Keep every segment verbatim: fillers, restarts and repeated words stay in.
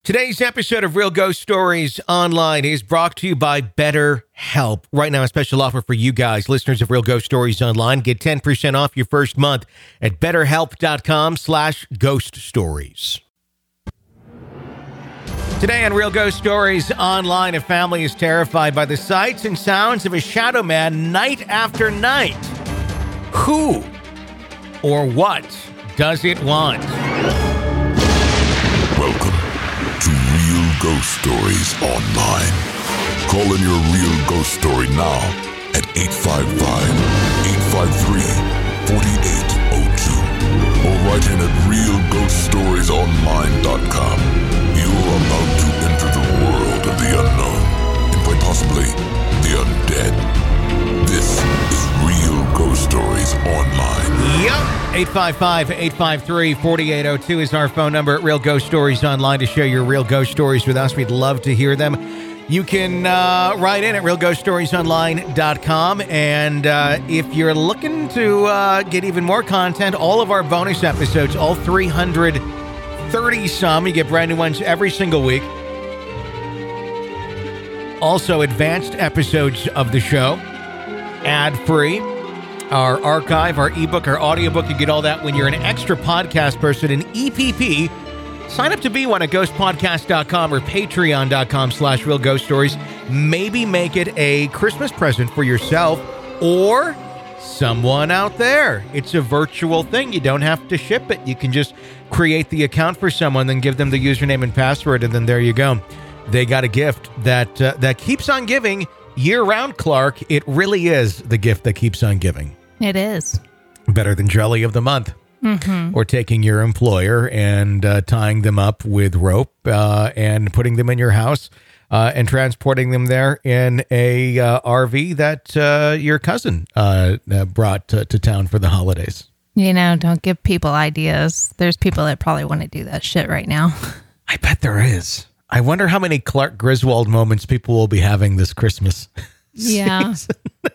Today's episode of Real Ghost Stories Online is brought to you by BetterHelp. Right now, a special offer for you guys, listeners of Real Ghost Stories Online. Get ten percent off your first month at betterhelp.com slash ghost stories. Today on Real Ghost Stories Online, a family is terrified by the sights and sounds of a shadow man night after night. Who or what does it want? Welcome to Real Ghost Stories Online. Call in your real ghost story now at eight five five, eight five three, four eight zero two or write in at real ghost stories online dot com. You're about to enter the world of the unknown and quite possibly the undead. This is Real Ghost Stories Online. Yep. eight five five, eight five three, four eight zero two is our phone number at Real Ghost Stories Online to share your real ghost stories with us. We'd love to hear them. You can uh, write in at real ghost stories online dot com. And uh, if you're looking to uh, get even more content, all of our bonus episodes, all three hundred thirty some, you get brand new ones every single week. Also, advanced episodes of the show, ad-free. Our archive, our ebook, our audiobook, you get all that when you're an extra podcast person, an E P P. Sign up to be one at ghost podcast dot com or patreon dot com slash real ghost stories. Maybe make it a Christmas present for yourself or someone out there. It's a virtual thing. You don't have to ship it. You can just create the account for someone, then give them the username and password, and then there you go. They got a gift that uh, that keeps on giving year-round, Clark. It really is the gift that keeps on giving. It is. Better than Jelly of the Month. Mm-hmm. Or taking your employer and uh, tying them up with rope uh, and putting them in your house uh, and transporting them there in a uh, R V that uh, your cousin uh, uh, brought to, to town for the holidays. You know, don't give people ideas. There's people that probably want to do that shit right now. I bet there is. I wonder how many Clark Griswold moments people will be having this Christmas Yeah. season.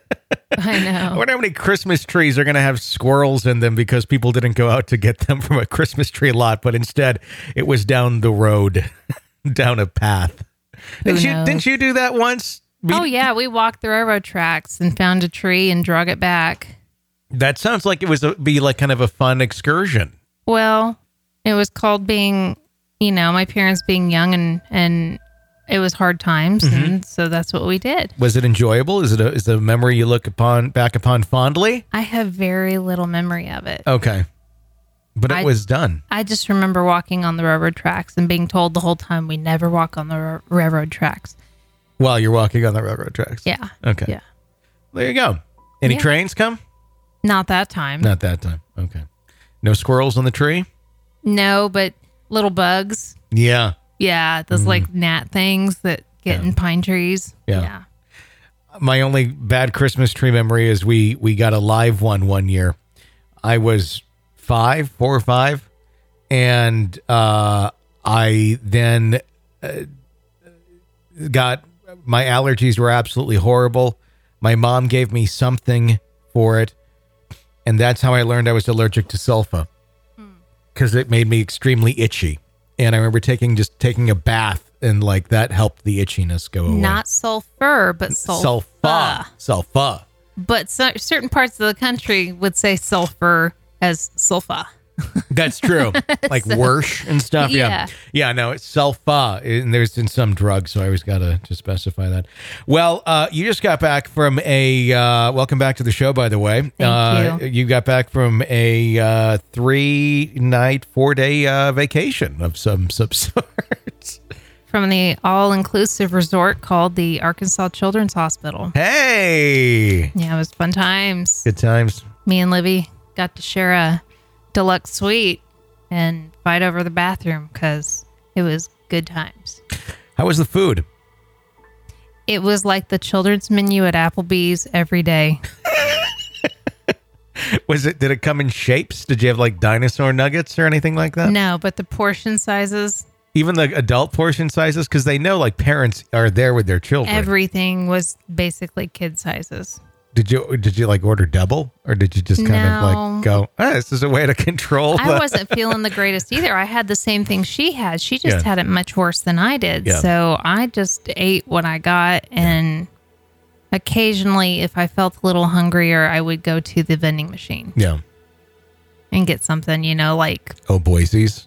I know. I wonder how many Christmas trees are going to have squirrels in them because people didn't go out to get them from a Christmas tree lot, but instead it was down the road, down a path. Who Didn't you, knows? didn't you do that once? We- Oh, yeah. We walked the railroad tracks and found a tree and drug it back. That sounds like it was a, be like kind of a fun excursion. Well, it was called being, you know, my parents being young and, and it was hard times. Mm-hmm. And so that's what we did. Was it enjoyable? Is it a, is it a memory you look upon back upon fondly? I have very little memory of it. Okay. But it I- was done. I just remember walking on the railroad tracks and being told the whole time we never walk on the ra- railroad tracks. While you're walking on the railroad tracks. Yeah. Okay. Yeah. There you go. Any Yeah. trains come? Not that time. Not that time. Okay. No squirrels on the tree? No, but little bugs. Yeah. Yeah, those like gnat things that get Yeah. in pine trees. Yeah. My only bad Christmas tree memory is we we got a live one one year. I was five, four or five, and uh, I then uh, got my allergies were absolutely horrible. My mom gave me something for it, and that's how I learned I was allergic to sulfa because it made me extremely itchy. And I remember taking just taking a bath, and like that helped the itchiness go away. Not sulfur, but sulfa. Sulfa. Sulfa. But so, certain parts of the country would say sulfur as sulfa. That's true. Like Wersh and stuff. Yeah. Yeah. Yeah, no, it's sulfa. And there's in some drugs, so I always got to to specify that. Well, uh, you just got back from a, uh, welcome back to the show, by the way. Thank uh, you. You got back from a uh, three-night, four-day uh, vacation of some, some sort. From the all-inclusive resort called the Arkansas Children's Hospital. Hey! Yeah, it was fun times. Good times. Me and Libby got to share a deluxe suite and fight over the bathroom because it was good times. How was the food? It was like the children's menu at Applebee's every day. Was it? Did it come in shapes? Did you have like dinosaur nuggets or anything like that? No, but the portion sizes, Even the adult portion sizes, because they know like parents are there with their children. everything was basically kid sizes. Did you did you like order double, or did you just kind No. of like go, oh, this is a way to control? I the-" wasn't feeling the greatest either. I had the same thing she had. She just Yeah. had it much worse than I did. Yeah. So I just ate what I got. And occasionally, if I felt a little hungrier, I would go to the vending machine Yeah. and get something, you know, like, Oh, Boise's.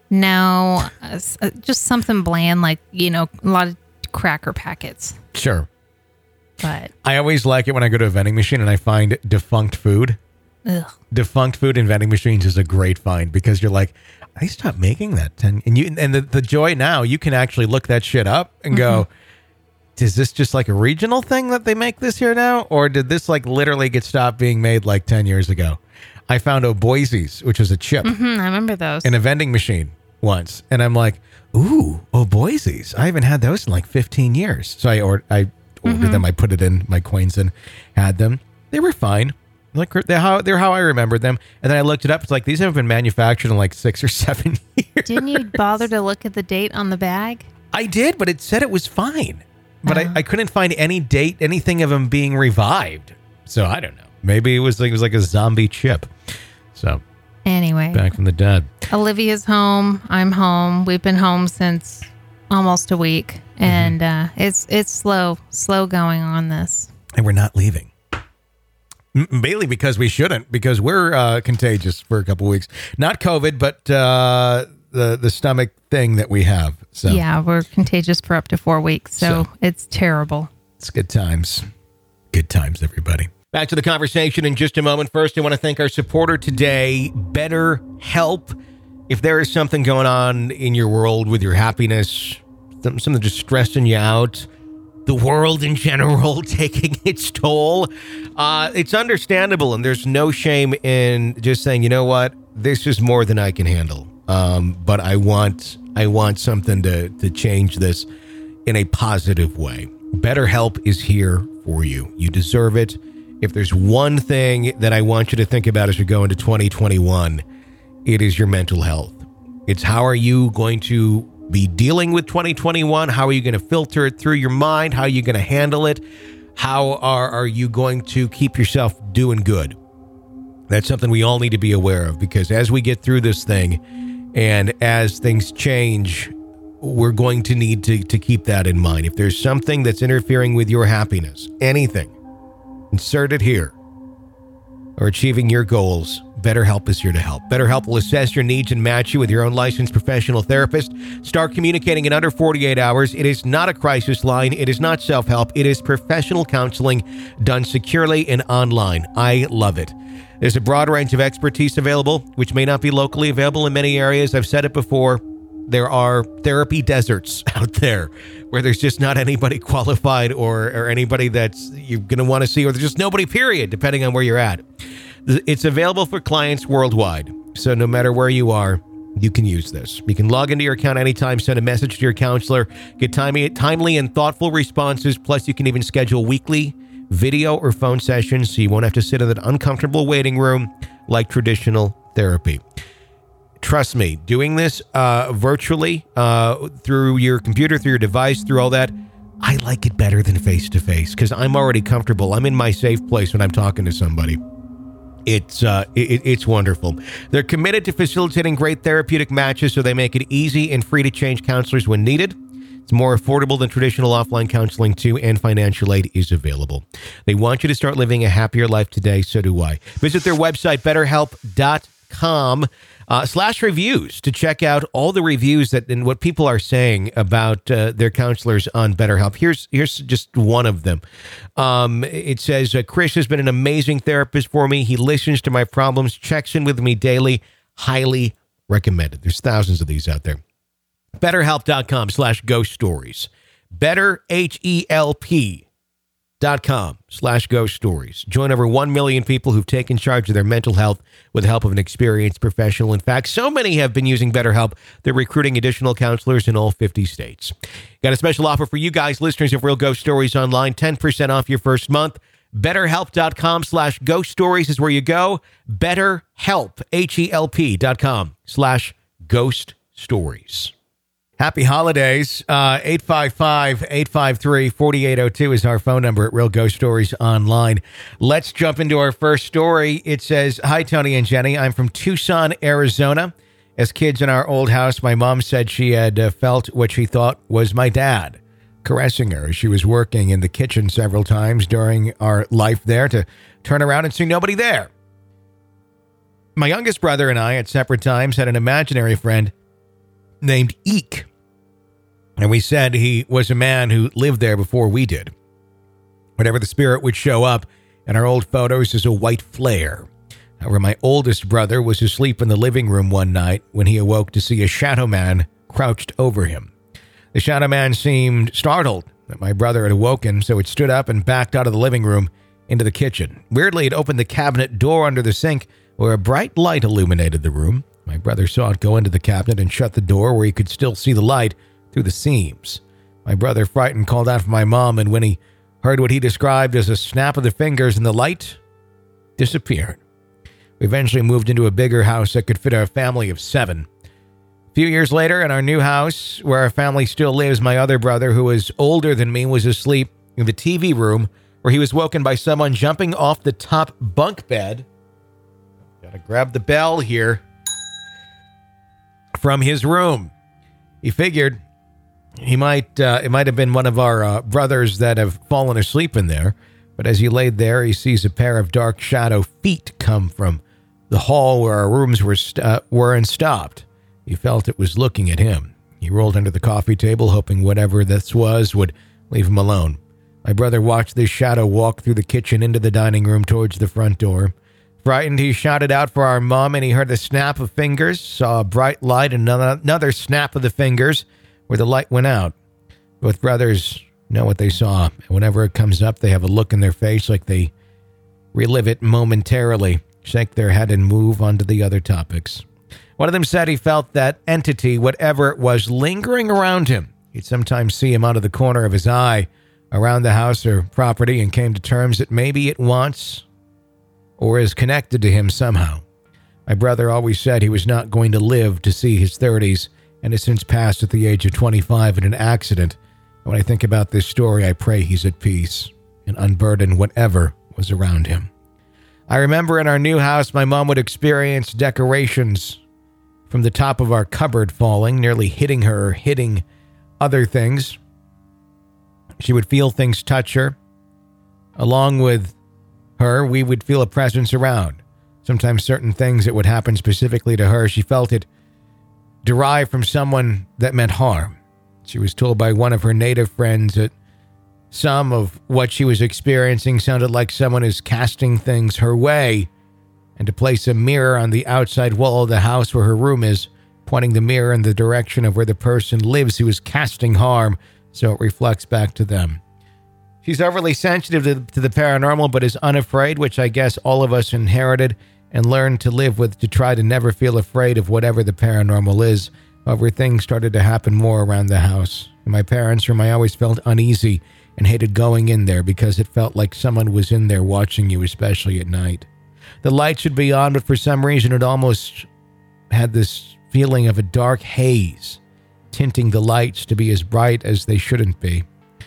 no, uh, s- uh, just something bland, like, you know, a lot of cracker packets. Sure. But, I always like it when I go to a vending machine and I find defunct food. ugh. Defunct food in vending machines is a great find because you're like, I stopped making that ten, and you and the, the joy now you can actually look that shit up and go, is this just like a regional thing that they make this year now, or did this like literally get stopped being made like ten years ago? I found Oh Boise's, which is a chip Hmm, I remember those. in a vending machine once, and I'm like, ooh, Oh Boise's. I haven't had those in like fifteen years. So I or I ordered them. I put it in my coins and had them. They were fine. Like they're how they're how I remembered them. And then I looked it up. It's like these haven't been manufactured in like six or seven years. Didn't you bother to look at the date on the bag? I did, but it said it was fine. But I, I couldn't find any date, anything of them being revived. So I don't know. Maybe it was like it was like a zombie chip. So Anyway, back from the dead. Olivia's home. I'm home. We've been home since almost a week, and uh, it's it's slow, slow going on this. And we're not leaving. M- Mainly because we shouldn't, because we're uh, contagious for a couple weeks. Not COVID, but uh, the the stomach thing that we have. So Yeah, we're contagious for up to four weeks, so, So- it's terrible. it's good times. Good times, everybody. Back to the conversation in just a moment. First, I want to thank our supporter today, BetterHelp. If there is something going on in your world with your happiness, something, something just stressing you out, the world in general taking its toll, uh, it's understandable. And there's no shame in just saying, you know what, this is more than I can handle. Um, but I want I want something to, to change this in a positive way. BetterHelp is here for you. You deserve it. If there's one thing that I want you to think about as we go into twenty twenty-one, it is your mental health. It's how are you going to be dealing with twenty twenty-one? How are you going to filter it through your mind? How are you going to handle it? How are, are you going to keep yourself doing good? That's something we all need to be aware of, because as we get through this thing and as things change, we're going to need to, to keep that in mind. If there's something that's interfering with your happiness, anything, insert it here, or achieving your goals, BetterHelp is here to help. BetterHelp will assess your needs and match you with your own licensed professional therapist. Start communicating in under forty-eight hours. It is not a crisis line. It is not self-help. It is professional counseling done securely and online. I love it. There's a broad range of expertise available, which may not be locally available in many areas. I've said it before. There are therapy deserts out there where there's just not anybody qualified or, or anybody that's you're going to want to see, or there's just nobody, period, depending on where you're at. It's available for clients worldwide. So no matter where you are, you can use this. You can log into your account anytime, send a message to your counselor, get timely, timely and thoughtful responses. Plus, you can even schedule weekly video or phone sessions so you won't have to sit in that uncomfortable waiting room like traditional therapy. Trust me, doing this uh, virtually uh, through your computer, through your device, through all that, I like it better than face-to-face because I'm already comfortable. I'm in my safe place when I'm talking to somebody. It's uh, it, it's wonderful. They're committed to facilitating great therapeutic matches, so they make it easy and free to change counselors when needed. It's more affordable than traditional offline counseling, too, and financial aid is available. They want you to start living a happier life today, so do I. Visit their website, betterhelp dot com. Uh, slash reviews to check out all the reviews that and what people are saying about uh, their counselors on BetterHelp. Here's here's just one of them. Um, it says, uh, Chris has been an amazing therapist for me. He listens to my problems, checks in with me daily. Highly recommended. There's thousands of these out there. BetterHelp.com slash ghost stories. Better, H E L P. Dot com slash ghost stories. Join over one million people who've taken charge of their mental health with the help of an experienced professional. In fact, so many have been using BetterHelp, they're recruiting additional counselors in all fifty states. Got a special offer for you guys, listeners of Real Ghost Stories Online, ten percent off your first month. BetterHelp.com slash ghost stories is where you go. BetterHelp, H E L P dot com slash ghost stories. Happy holidays. Uh, eight five five, eight five three, four eight zero two is our phone number at Real Ghost Stories Online. Let's jump into our first story. It says, "Hi, Tony and Jenny. I'm from Tucson, Arizona. As kids in our old house, my mom said she had uh, felt what she thought was my dad caressing her as she was working in the kitchen several times during our life there to turn around and see nobody there. My youngest brother and I at separate times had an imaginary friend named Eek. And we said he was a man who lived there before we did. Whenever the spirit would show up in our old photos as a white flare. However, my oldest brother was asleep in the living room one night when he awoke to see a shadow man crouched over him. The shadow man seemed startled that my brother had awoken, so it stood up and backed out of the living room into the kitchen. Weirdly, it opened the cabinet door under the sink where a bright light illuminated the room. My brother saw it go into the cabinet and shut the door where he could still see the light through the seams. My brother, frightened, called out for my mom, and when he heard what he described as a snap of the fingers and the light disappeared. We eventually moved into a bigger house that could fit our family of seven. A few years later, in our new house, where our family still lives, my other brother, who was older than me, was asleep in the T V room where he was woken by someone jumping off the top bunk bed. Gotta grab the bell here. From his room. He figured he might, uh, it might have been one of our uh, brothers that have fallen asleep in there. But as he laid there, he sees a pair of dark shadow feet come from the hall where our rooms were, st- uh, were and stopped. He felt it was looking at him. He rolled under the coffee table, hoping whatever this was would leave him alone. My brother watched this shadow walk through the kitchen into the dining room towards the front door. Frightened, he shouted out for our mom, and he heard the snap of fingers, saw a bright light, and another, another snap of the fingers where the light went out. Both brothers know what they saw, and whenever it comes up, they have a look in their face like they relive it momentarily, shake their head, and move on to the other topics. One of them said he felt that entity, whatever it was, lingering around him. He'd sometimes see him out of the corner of his eye around the house or property and came to terms that maybe it wants or is connected to him somehow. My brother always said he was not going to live to see his thirties and has since passed at the age of twenty-five in an accident. And when I think about this story, I pray he's at peace and unburden whatever was around him. I remember in our new house, my mom would experience decorations from the top of our cupboard falling, nearly hitting her or hitting other things. She would feel things touch her. Along with her, we would feel a presence around. Sometimes certain things that would happen specifically to her, she felt it derived from someone that meant harm. She was told by one of her native friends that some of what she was experiencing sounded like someone is casting things her way, and to place a mirror on the outside wall of the house where her room is, pointing the mirror in the direction of where the person lives who is casting harm, so it reflects back to them. She's overly sensitive to, to the paranormal, but is unafraid, which I guess all of us inherited and learned to live with to try to never feel afraid of whatever the paranormal is. However, things started to happen more around the house. In my parents' room, I always felt uneasy and hated going in there because it felt like someone was in there watching you, especially at night. The light should be on, but for some reason it almost had this feeling of a dark haze, tinting the lights to be as bright as they shouldn't be.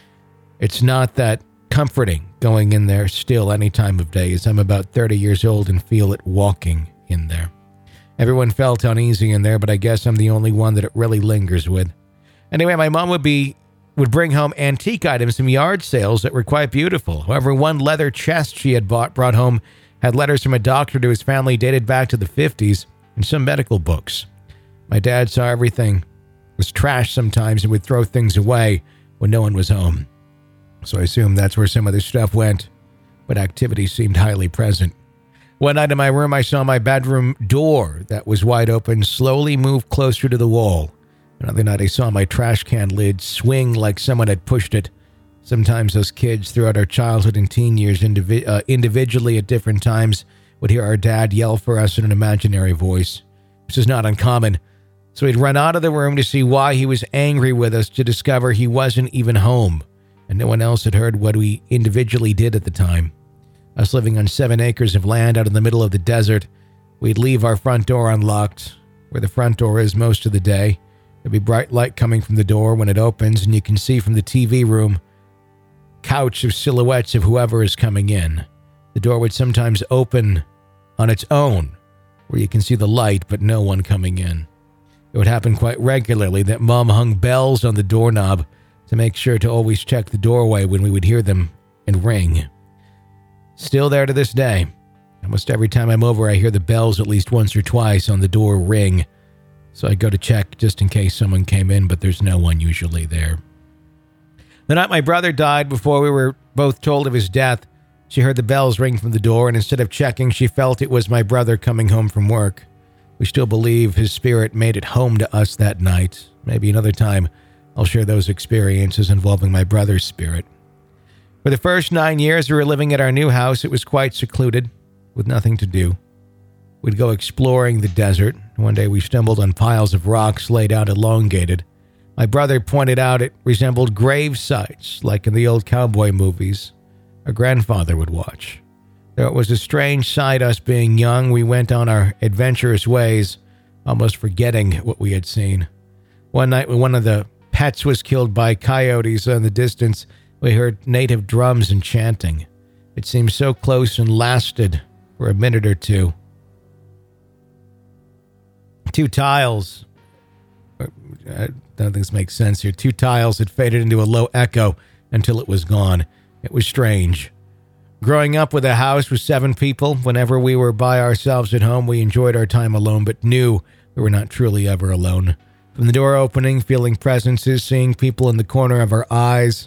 It's not that comforting going in there still any time of day, as I'm about thirty years old and feel it walking in there. Everyone felt uneasy in there, but I guess I'm the only one that it really lingers with. Anyway, my mom would be would bring home antique items from yard sales that were quite beautiful. However, one leather chest she had bought brought home had letters from a doctor to his family dated back to the fifties and some medical books. My dad saw everything was trash sometimes and would throw things away when no one was home. So I assume that's where some of this stuff went, but activity seemed highly present. One night in my room, I saw my bedroom door that was wide open slowly move closer to the wall. Another night, I saw my trash can lid swing like someone had pushed it. Sometimes as kids throughout our childhood and teen years, indivi- uh, individually at different times, would hear our dad yell for us in an imaginary voice. This is not uncommon. So he'd run out of the room to see why he was angry with us, to discover he wasn't even home, and no one else had heard what we individually did at the time. Us living on seven acres of land out in the middle of the desert, we'd leave our front door unlocked, where the front door is most of the day, There'll be bright light coming from the door when it opens, and you can see from the T V room couch of silhouettes of whoever is coming in. The door would sometimes open on its own, where you can see the light but no one coming in. It would happen quite regularly that Mom hung bells on the doorknob to make sure to always check the doorway when we would hear them and ring. Still there to this day. Almost every time I'm over, I hear the bells at least once or twice on the door ring. So I go to check just in case someone came in, but there's no one usually there. The night my brother died, before we were both told of his death, she heard the bells ring from the door, and instead of checking, she felt it was my brother coming home from work. We still believe his spirit made it home to us that night. Maybe another time I'll share those experiences involving my brother's spirit. For the first nine years we were living at our new house, it was quite secluded, with nothing to do. We'd go exploring the desert. One day we stumbled on piles of rocks laid out elongated. My brother pointed out it resembled grave sites, like in the old cowboy movies our grandfather would watch. Though it was a strange sight, us being young, we went on our adventurous ways, almost forgetting what we had seen. One night when one of the pets was killed by coyotes in the distance, we heard native drums and chanting. It seemed so close and lasted for a minute or two. Two tiles, I don't think this makes sense here, two tiles had faded into a low echo until it was gone. It was strange. Growing up with a house with seven people, whenever we were by ourselves at home, we enjoyed our time alone, but knew we were not truly ever alone. From the door opening, feeling presences, seeing people in the corner of our eyes.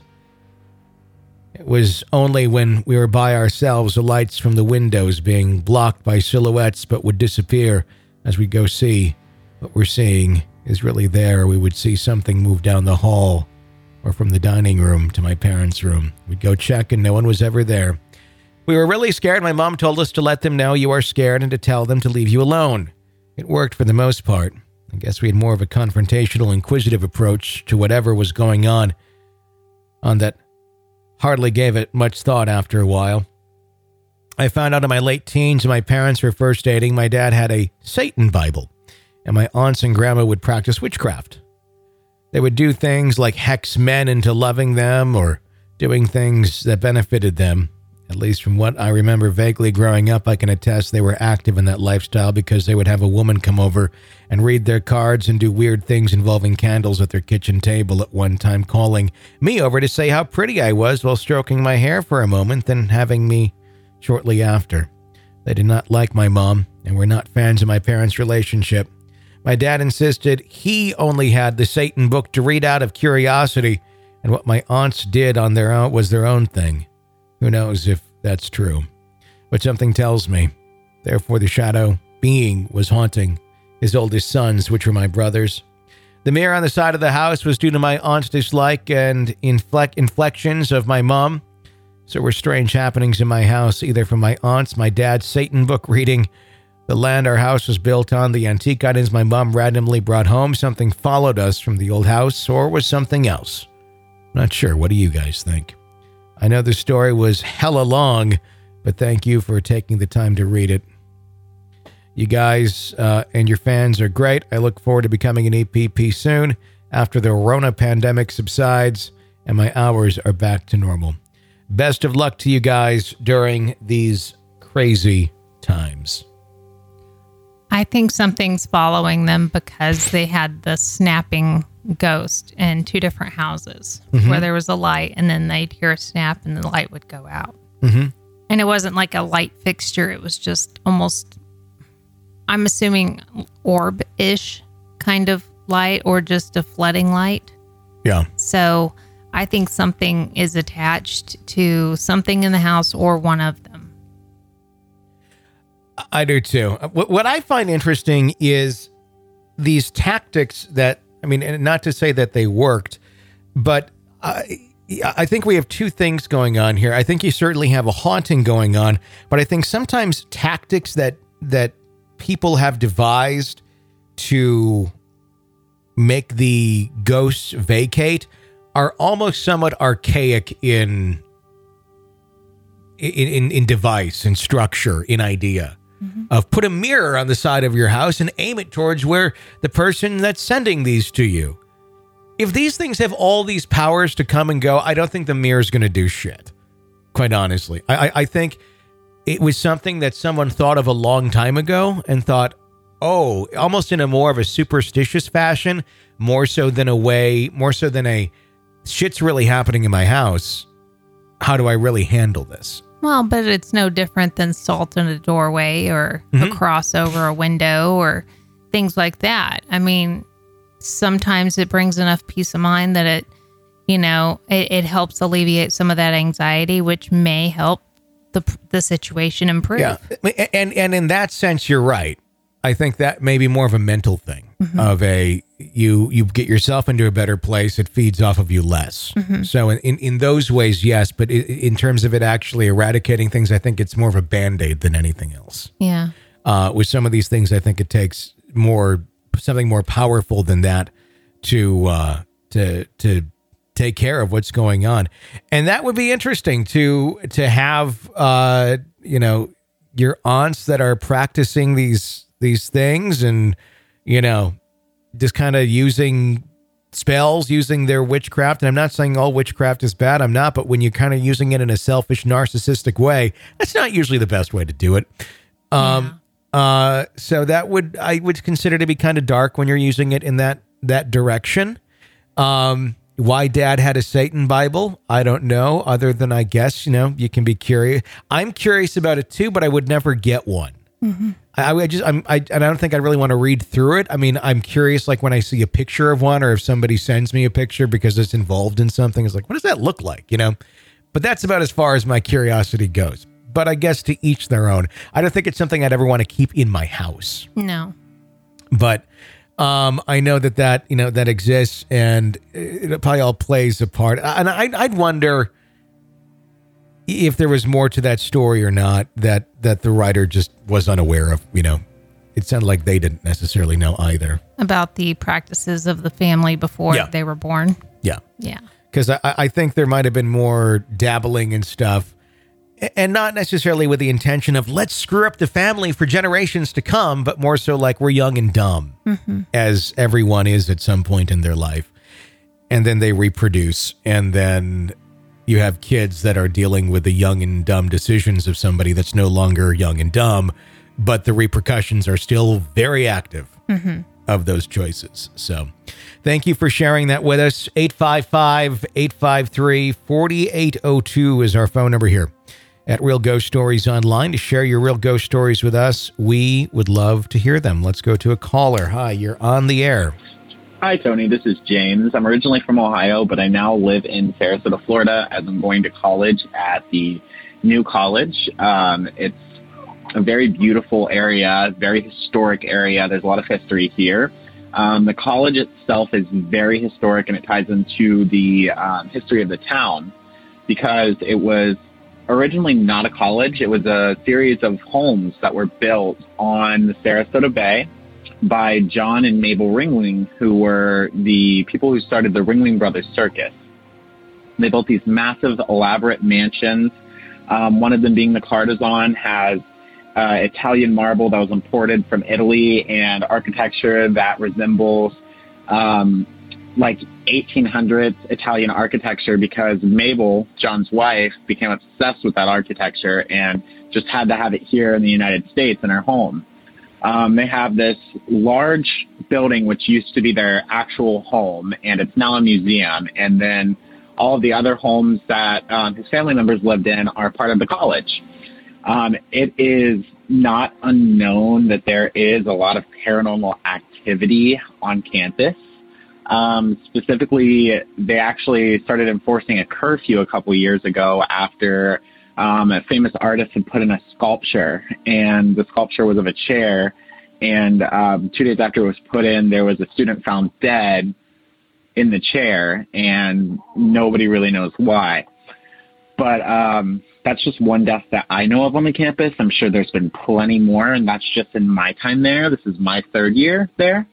It was only when we were by ourselves, the lights from the windows being blocked by silhouettes but would disappear as we go see what we're seeing is really there. We would see something move down the hall or from the dining room to my parents' room. We'd go check and no one was ever there. We were really scared. My mom told us to let them know you are scared and to tell them to leave you alone. It worked for the most part. I guess we had more of a confrontational, inquisitive approach to whatever was going on, on that hardly gave it much thought after a while. I found out in my late teens when my parents were first dating, my dad had a Satan Bible, and my aunts and grandma would practice witchcraft. They would do things like hex men into loving them or doing things that benefited them. At least from what I remember vaguely growing up, I can attest they were active in that lifestyle because they would have a woman come over and read their cards and do weird things involving candles at their kitchen table, at one time calling me over to say how pretty I was while stroking my hair for a moment, then having me shortly after. They did not like my mom and were not fans of my parents' relationship. My dad insisted he only had the Satan book to read out of curiosity, and what my aunts did on their own was their own thing. Who knows if that's true? But something tells me. Therefore, the shadow being was haunting his oldest sons, which were my brothers. The mirror on the side of the house was due to my aunt's dislike and inflec- inflections of my mom. So were strange happenings in my house, either from my aunts, my dad's Satan book reading, the land our house was built on, the antique items my mom randomly brought home, something followed us from the old house, or was something else. Not sure. What do you guys think? I know the story was hella long, but thank you for taking the time to read it. You guys uh, and your fans are great. I look forward to becoming an E P P soon after the Rona pandemic subsides and my hours are back to normal. Best of luck to you guys during these crazy times. I think something's following them because they had the snapping ghost in two different houses mm-hmm. where there was a light and then they'd hear a snap and the light would go out. Mm-hmm. And it wasn't like a light fixture. It was just almost, I'm assuming, orb-ish kind of light or just a flooding light. Yeah. So I think something is attached to something in the house or one of them. I do too. What I find interesting is these tactics that, I mean, not to say that they worked, but I, I think we have two things going on here. I think you certainly have a haunting going on, but I think sometimes tactics that that people have devised to make the ghosts vacate are almost somewhat archaic in in in, in device, in structure, in idea. mm-hmm. of put a mirror on the side of your house and aim it towards where the person that's sending these to you. If these things have all these powers to come and go, I don't think the mirror is going to do shit, quite honestly. I, I, I think it was something that someone thought of a long time ago and thought, oh, almost in a more of a superstitious fashion, more so than a way, more so than a shit's really happening in my house. How do I really handle this? Well, but it's no different than salt in a doorway or mm-hmm. a cross over a window or things like that. I mean, sometimes it brings enough peace of mind that it, you know, it, it helps alleviate some of that anxiety, which may help the the situation improve. Yeah, and and in that sense, you're right. I think that may be more of a mental thing mm-hmm. of a, you you get yourself into a better place. It feeds off of you less. Mm-hmm. So in, in, in those ways, yes. But in, in terms of it actually eradicating things, I think it's more of a Band-Aid than anything else. Yeah. Uh, with some of these things, I think it takes more, something more powerful than that to, uh, to, to take care of what's going on. And that would be interesting to, to have, uh, you know, your aunts that are practicing these, these things and, you know, just kind of using spells, using their witchcraft. And I'm not saying all witchcraft is bad. I'm not. But when you're kind of using it in a selfish, narcissistic way, that's not usually the best way to do it. Um, yeah. uh, so that would, I would consider to be kind of dark when you're using it in that, that direction. Um, why dad had a Satan Bible, I don't know, other than I guess, you know, you can be curious. I'm curious about it too, but I would never get one. Mm-hmm. I, I just, I'm, I, and I don't think I really want to read through it. I mean, I'm curious, like when I see a picture of one, or if somebody sends me a picture because it's involved in something, it's like, what does that look like? You know, but that's about as far as my curiosity goes. But I guess to each their own. I don't think it's something I'd ever want to keep in my house. No. But um, I know that that, you know, that exists, and it probably all plays a part. And I, I'd wonder if there was more to that story or not, that, that the writer just was unaware of. You know, it sounded like they didn't necessarily know either. About the practices of the family before yeah. they were born. Yeah. Yeah. Because I, I think there might have been more dabbling in stuff, and not necessarily with the intention of let's screw up the family for generations to come, but more so like we're young and dumb, mm-hmm. as everyone is at some point in their life. And then they reproduce, and then you have kids that are dealing with the young and dumb decisions of somebody that's no longer young and dumb, but the repercussions are still very active mm-hmm. of those choices. So thank you for sharing that with us. eight five five, eight five three, four eight zero two is our phone number here at Real Ghost Stories Online. To share your real ghost stories with us, we would love to hear them. Let's go to a caller. Hi, you're on the air. Hi, Tony. This is James. I'm originally from Ohio, but I now live in Sarasota, Florida, as I'm going to college at the new college. Um, it's a very beautiful area, very historic area. There's a lot of history here. Um, the college itself is very historic, and it ties into the um, history of the town, because it was originally not a college. It was a series of homes that were built on the Sarasota Bay by John and Mabel Ringling, who were the people who started the Ringling Brothers Circus. They built these massive, elaborate mansions. Um, one of them being the Cardizon has uh, Italian marble that was imported from Italy and architecture that resembles um, like eighteen hundreds Italian architecture, because Mabel, John's wife, became obsessed with that architecture and just had to have it here in the United States in her home. Um, they have this large building, which used to be their actual home, and it's now a museum. And then all of the other homes that um, his family members lived in are part of the college. Um, it is not unknown that there is a lot of paranormal activity on campus. Um, specifically, they actually started enforcing a curfew a couple years ago after Um, a famous artist had put in a sculpture, and the sculpture was of a chair. And um, two days after it was put in, there was a student found dead in the chair, and nobody really knows why. But um, that's just one death that I know of on the campus. I'm sure there's been plenty more, and that's just in my time there. This is my third year there.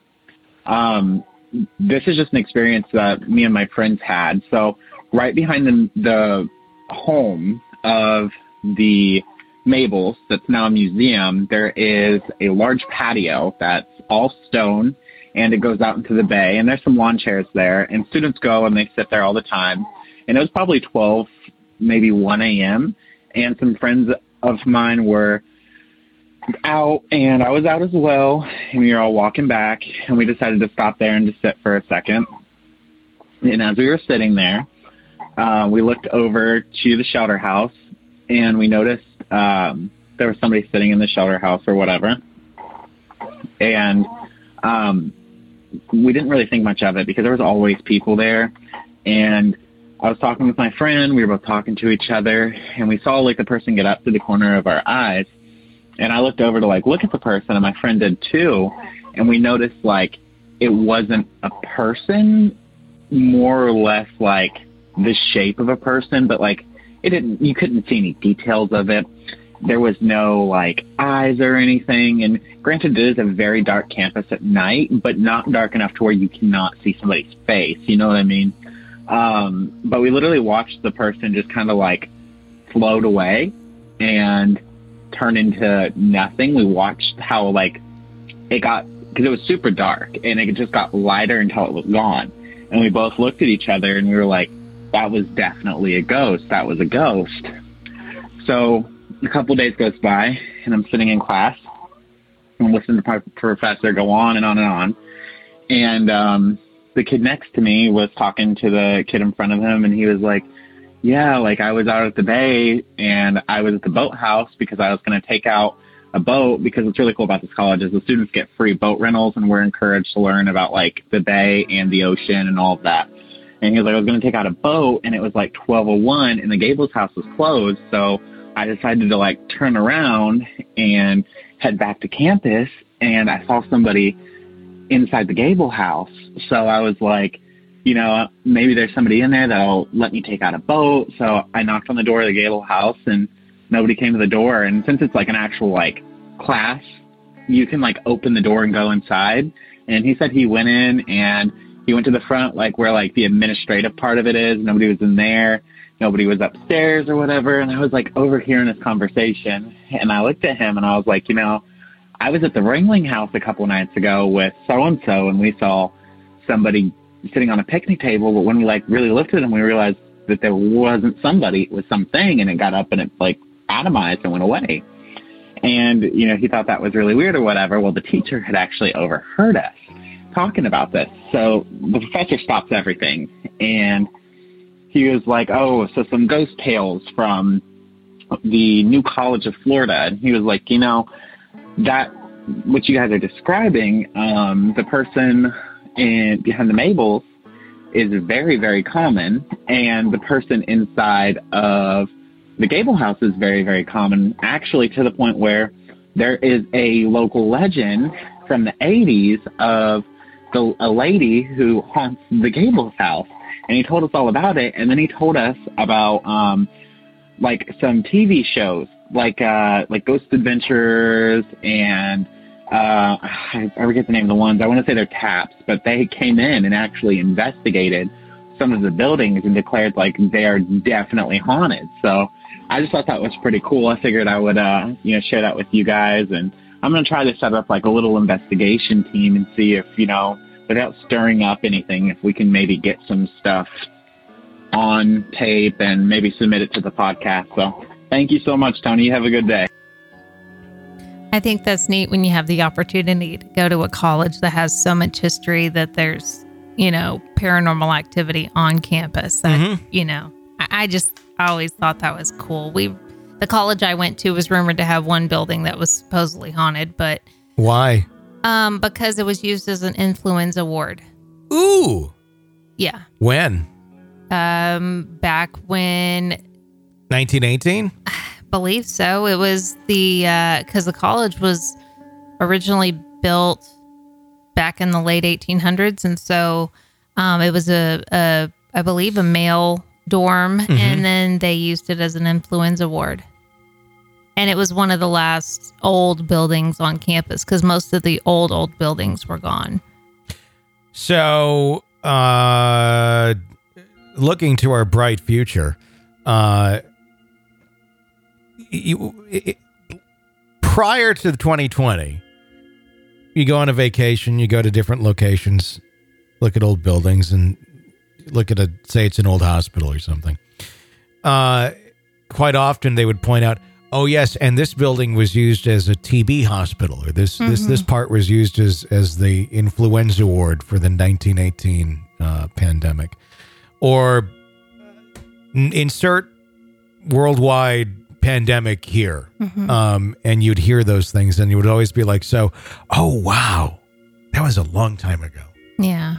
Um, this is just an experience that me and my friends had. So right behind the, the home of the Mabel's, that's now a museum, there is a large patio that's all stone, and it goes out into the bay, and there's some lawn chairs there, and students go and they sit there all the time. And it was probably twelve, maybe one a.m., and some friends of mine were out, and I was out as well, and we were all walking back, and we decided to stop there and just sit for a second. And as we were sitting there, uh, we looked over to the shelter house, and we noticed um, there was somebody sitting in the shelter house or whatever. And um, we didn't really think much of it because there was always people there. And I was talking with my friend. We were both talking to each other, and we saw like the person get up to the corner of our eyes. And I looked over to like look at the person, and my friend did too. And we noticed like it wasn't a person, more or less like the shape of a person, but like it didn't, you couldn't see any details of it. There was no like eyes or anything. And granted, it is a very dark campus at night, but not dark enough to where you cannot see somebody's face. You know what I mean? Um, but we literally watched the person just kind of like float away and turn into nothing. We watched how like it got, because it was super dark, and it just got lighter until it was gone. And we both looked at each other and we were like, that was definitely a ghost. That was a ghost. So a couple days goes by, and I'm sitting in class and listening to my professor go on and on and on. And um, the kid next to me was talking to the kid in front of him, and he was like, yeah, like I was out at the bay, and I was at the boathouse because I was going to take out a boat, because what's really cool about this college is the students get free boat rentals, and we're encouraged to learn about like the bay and the ocean and all of that. And he was like, I was going to take out a boat, and it was like twelve oh one, and the Gables house was closed. So I decided to like turn around and head back to campus, and I saw somebody inside the Gable house. So I was like, you know, maybe there's somebody in there that'll let me take out a boat. So I knocked on the door of the Gable house, and nobody came to the door. And since it's like an actual like class, you can like open the door and go inside. And he said he went in, and he went to the front, like where like the administrative part of it is. Nobody was in there. Nobody was upstairs or whatever. And I was like overhearing this conversation, and I looked at him and I was like, you know, I was at the Ringling house a couple nights ago with so-and-so, and we saw somebody sitting on a picnic table. But when we like really looked at him, we realized that there wasn't somebody, it was something, and it got up and it like atomized and went away. And, you know, he thought that was really weird or whatever. Well, the teacher had actually overheard us talking about this. So the professor stops everything, and he was like, oh, so some ghost tales from the New College of Florida. And he was like, you know, that what you guys are describing, um, the person in behind the Mabels is very, very common, and the person inside of the Gable house is very, very common, actually, to the point where there is a local legend from the eighties of the, a lady who haunts the Gables house. And he told us all about it, and then he told us about um, like some T V shows, like uh, like Ghost Adventures, and uh, I, I forget the name of the ones. I want to say they're Taps, but they came in and actually investigated some of the buildings and declared like they are definitely haunted. So I just thought that was pretty cool. I figured I would uh, you know share that with you guys, and I'm gonna try to set up like a little investigation team and see if you know. without stirring up anything, if we can maybe get some stuff on tape and maybe submit it to the podcast. So thank you so much, Tony. You have a good day. I think that's neat when you have the opportunity to go to a college that has so much history that there's, you know, paranormal activity on campus. That, mm-hmm. you know, I, I just I always thought that was cool. We, the college I went to was rumored to have one building that was supposedly haunted, but why? Um, because it was used as an influenza ward. Ooh. Yeah. When? Um, back when. nineteen eighteen? I believe so. It was the, uh, because the college was originally built back in the late eighteen hundreds. And so, um, it was a, a I believe a male dorm, mm-hmm. and then they used it as an influenza ward. And it was one of the last old buildings on campus because most of the old, old buildings were gone. So, uh, looking to our bright future, uh, you, it, prior to twenty twenty, you go on a vacation, you go to different locations, look at old buildings, and look at a, say it's an old hospital or something. Uh, quite often they would point out, oh yes, and this building was used as a T B hospital, or this mm-hmm. this this part was used as as the influenza ward for the nineteen eighteen uh, pandemic, or n- insert worldwide pandemic here. Mm-hmm. Um, and you'd hear those things, and you would always be like, so, oh wow, that was a long time ago. Yeah.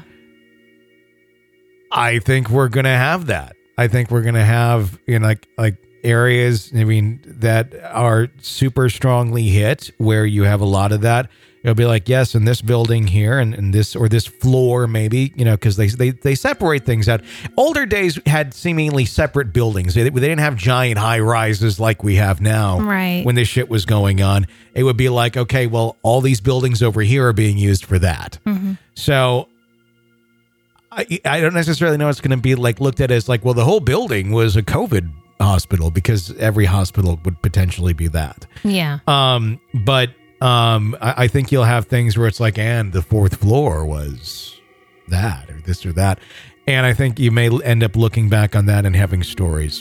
I think we're gonna have that. I think we're gonna have, you know, like like. areas, I mean, that are super strongly hit, where you have a lot of that. It'll be like, yes, in this building here, and, and this or this floor, maybe, you know, because they, they they separate things out. Older days had seemingly separate buildings. They, they didn't have giant high rises like we have now. Right. When this shit was going on, it would be like, okay, well, all these buildings over here are being used for that. Mm-hmm. So I I don't necessarily know it's going to be like looked at as like, well, the whole building was a COVID hospital, because every hospital would potentially be that. Yeah. Um, but um, I, I think you'll have things where it's like, and the fourth floor was that, or this or that. And I think you may end up looking back on that and having stories.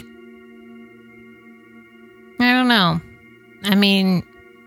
I don't know. I mean,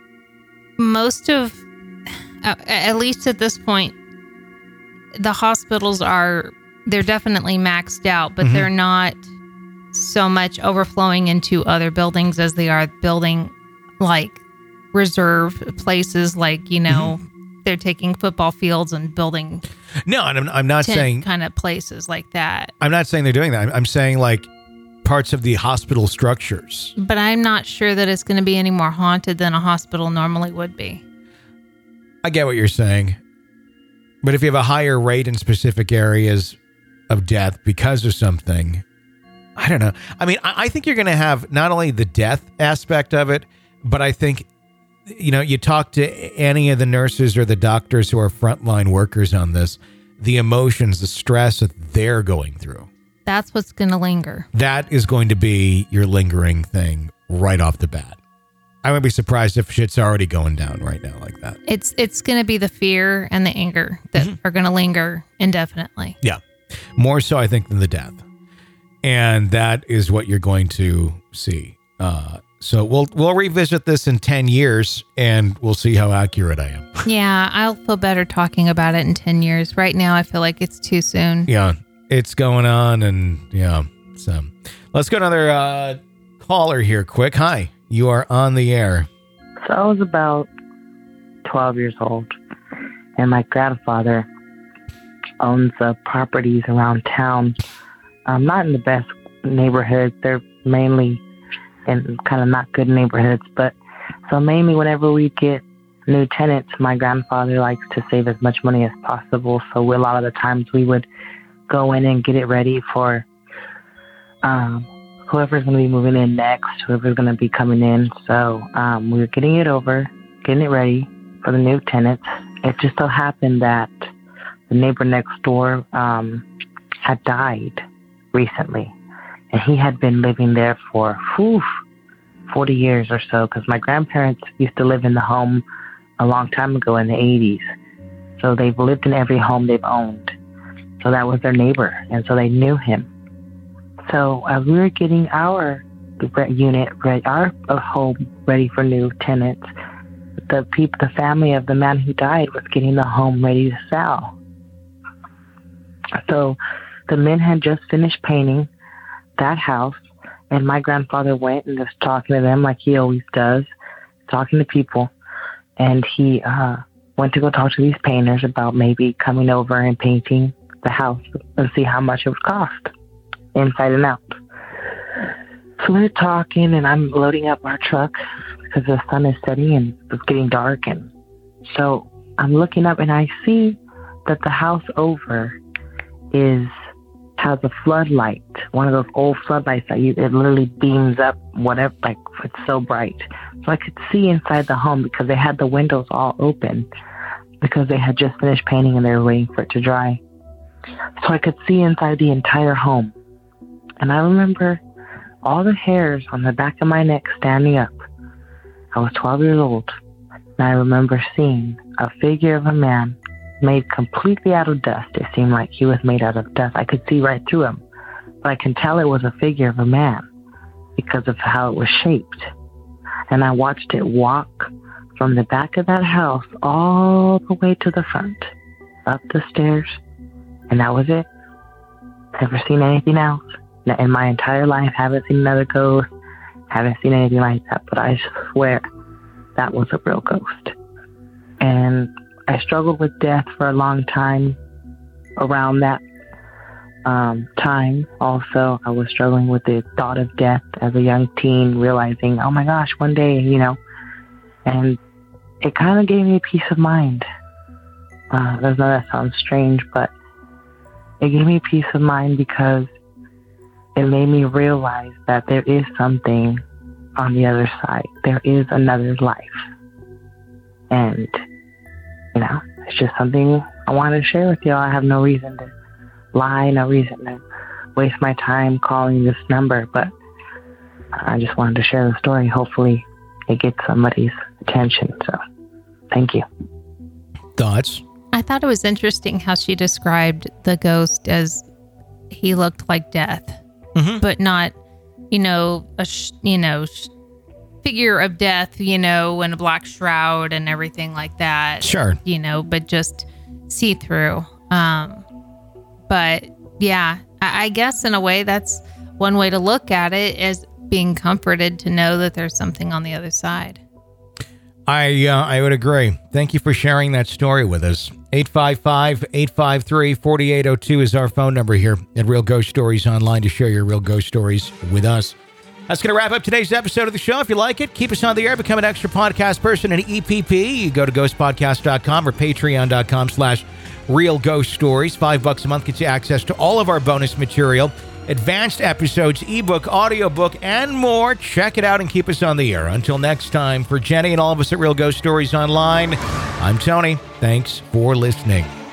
most of, uh, at least at this point, the hospitals are, they're definitely maxed out, but mm-hmm. they're not so much overflowing into other buildings as they are building like reserve places, like, you know, mm-hmm. they're taking football fields and building. No, and I'm, I'm not saying kind of places like that. I'm not saying they're doing that. I'm, I'm saying like parts of the hospital structures. But I'm not sure that it's going to be any more haunted than a hospital normally would be. I get what you're saying. But if you have a higher rate in specific areas of death because of something, I don't know. I mean, I think you're going to have not only the death aspect of it, but I think, you know, you talk to any of the nurses or the doctors who are frontline workers on this, the emotions, the stress that they're going through. That's what's going to linger. That is going to be your lingering thing right off the bat. I wouldn't be surprised if shit's already going down right now like that. It's it's going to be the fear and the anger that mm-hmm. are going to linger indefinitely. Yeah. More so, I think, than the death. And that is what you're going to see. Uh, so we'll we'll revisit this in ten years, and we'll see how accurate I am. Yeah, I'll feel better talking about it in ten years. Right now, I feel like it's too soon. Yeah, it's going on, and yeah. So let's go to another uh, caller here quick. Hi, you are on the air. So I was about twelve years old, and my grandfather owns uh, properties around town. Um, not in the best neighborhoods. They're mainly in kind of not good neighborhoods. But so mainly whenever we get new tenants, my grandfather likes to save as much money as possible. So we, a lot of the times we would go in and get it ready for um, whoever's going to be moving in next, whoever's going to be coming in. So um, we were getting it over, getting it ready for the new tenants. It just so happened that the neighbor next door um, had died recently, and he had been living there for whew, forty years or so, because my grandparents used to live in the home a long time ago in the eighties. So they've lived in every home they've owned. So that was their neighbor, and so they knew him. So as we were getting our unit ready, our home ready for new tenants, the people, the family of the man who died was getting the home ready to sell. So the men had just finished painting that house, and my grandfather went and was talking to them like he always does, talking to people. And he uh, went to go talk to these painters about maybe coming over and painting the house and see how much it would cost, inside and out. So we're talking, and I'm loading up our truck because the sun is setting and it's getting dark. And so I'm looking up, and I see that the house over is has a floodlight, one of those old floodlights that you, it literally beams up whatever, like it's so bright. So I could see inside the home because they had the windows all open because they had just finished painting and they were waiting for it to dry. So I could see inside the entire home. And I remember all the hairs on the back of my neck standing up I was twelve years old, and I remember seeing a figure of a man made completely out of dust. It seemed like he was made out of dust. I could see right through him, but I can tell it was a figure of a man because of how it was shaped. And I watched it walk from the back of that house all the way to the front, up the stairs, and that was it. Never seen anything else. In my entire life, haven't seen another ghost, haven't seen anything like that, but I swear that was a real ghost. And I struggled with death for a long time. Around that um, time, also, I was struggling with the thought of death as a young teen, realizing, oh my gosh, one day, you know, and it kind of gave me peace of mind. Uh, I know that sounds strange, but it gave me peace of mind because it made me realize that there is something on the other side. There is another life. And, you know, it's just something I wanted to share with y'all. I have no reason to lie, no reason to waste my time calling this number, but I just wanted to share the story. Hopefully it gets somebody's attention. So, thank you. Thoughts? I thought it was interesting how she described the ghost as he looked like death, mm-hmm. but not, you know, a sh- you know sh- figure of death, you know, in a black shroud and everything like that. Sure, you know, but just see through. Um, but yeah, I-, I guess in a way that's one way to look at it, is being comforted to know that there's something on the other side. I uh, I would agree. Thank you for sharing that story with us. eight five five, eight five three, four eight zero two is our phone number here at Real Ghost Stories Online to share your real ghost stories with us. That's going to wrap up today's episode of the show. If you like it, keep us on the air, become an extra podcast person in E P P. You go to ghost podcast dot com or patreon.com slash real ghost stories. Five bucks a month gets you access to all of our bonus material, advanced episodes, ebook, audiobook, and more. Check it out and keep us on the air. Until next time, for Jenny and all of us at Real Ghost Stories Online, I'm Tony. Thanks for listening.